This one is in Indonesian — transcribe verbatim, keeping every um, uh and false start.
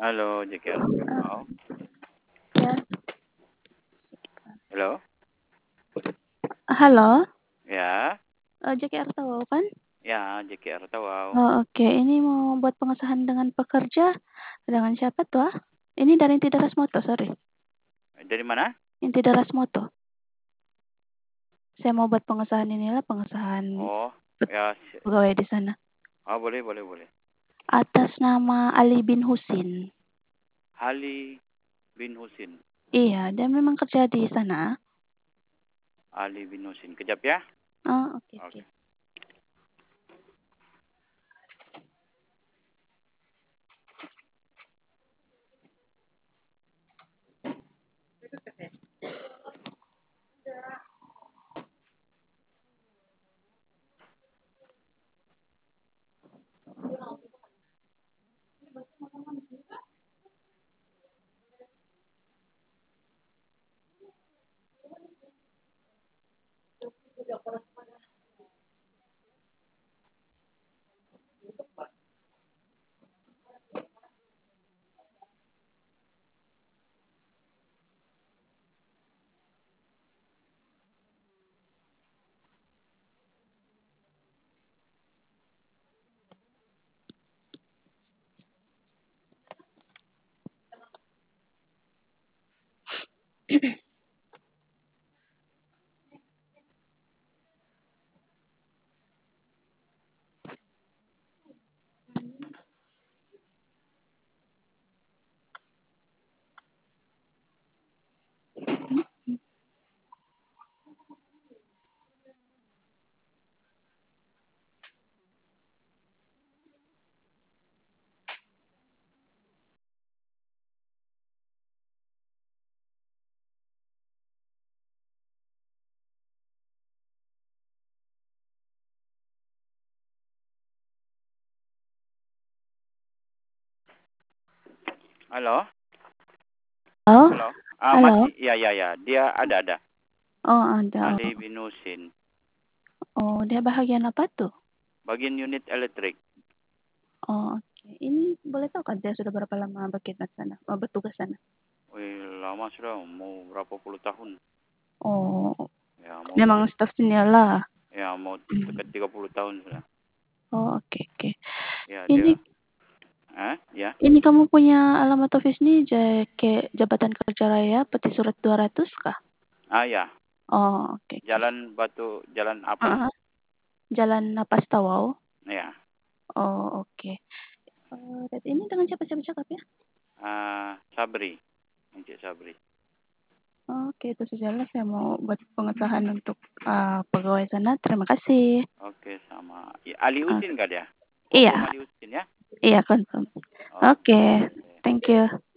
Halo, J K R Tawau. Ya. Halo? Halo, Ya, uh, J K R Tawau kan? ya J K R Tawau. Oh, oke. Ini mau buat pengesahan dengan pekerja. Dengan siapa tuh? ah? Ini dari Inti Daras Moto, sorry. Dari mana? Inti Daras Moto. Saya mau buat pengesahan inilah, pengesahan Oh, ya. si- pegawai di sana. Oh, boleh, boleh, boleh. Atas nama Ali bin Husin. Ali bin Husin. Iya, dia memang kerja di sana. Ali bin Husin. Kejap ya. Oh, oke, oke. Oke. Halo? Oh, Halo? Ah, halo. masih. Ya, ya, ya. Dia ada, ada. Oh, ada. Ali bin Husin. Oh, dia bahagian apa tuh? Bagian unit elektrik. Oh, oke. Ini boleh tahu kan dia sudah berapa lama bekerja di sana? Oh, bertugas sana? Wih, lama sudah. Mau berapa puluh tahun. Oh, Ya, mau memang dekat. staf senior lah. Ya, mau dekat tiga puluh tahun sudah. Oh, oke, oke. Ya, Ini dia. Ah, ya. ini kamu punya alamat office nih, J- ke Jabatan Kerja Raya, Peti Surat dua ratus kah? Ah, ya. Oh, oke, oke. Jalan Batu, jalan apa? Ah, Jalan Napas Tawau. Ya. Oh, oke. Eh, dan ini dengan siapa-siapa cakap ya? Ah, Sabri. Encik Sabri. Oke, itu sajalah saya mau buat pengesahan untuk ah, pegawai sana. Terima kasih. Oke, sama. Ya, Ali Ah, Husin kah dia? iya, Confirm Ali Husin ya? iya confirm. Oke. Oke, thank you.